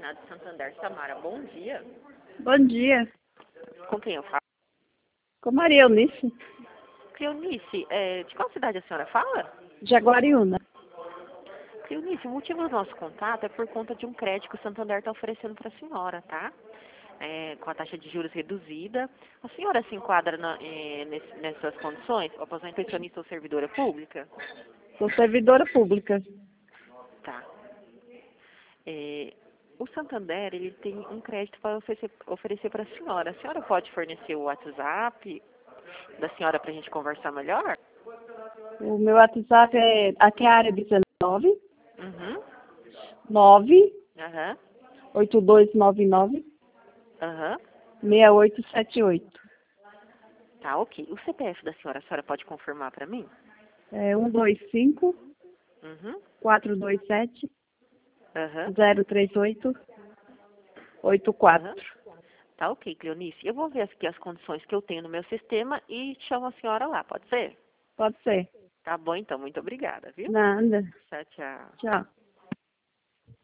Senado de Santander. Samara, bom dia. Bom dia. Com quem eu falo? Com Maria Eunice, Cleonice, de qual cidade a senhora fala? Jaguariúna. Cleonice, o motivo do nosso contato é por conta de um crédito que o Santander está oferecendo para a senhora, tá? Com a taxa de juros reduzida. A senhora se enquadra nessas condições? Oposição pensionista ou servidora pública? Sou servidora pública. Tá. O Santander, ele tem um crédito para oferecer para a senhora. A senhora pode fornecer o WhatsApp da senhora para a gente conversar melhor? O meu WhatsApp aqui é a área 19 Uhum. 9 Aham. 8299 Aham. 6878. Tá, ok. O CPF da senhora, a senhora pode confirmar para mim? É 125 Uhum. 427 Aham. 038 84. Aham. Tá, ok, Cleonice. Eu vou ver aqui as condições que eu tenho no meu sistema e chamo a senhora lá, pode ser? Pode ser. Tá bom, então. Muito obrigada, viu? Nada. Tchau, tchau. Tchau.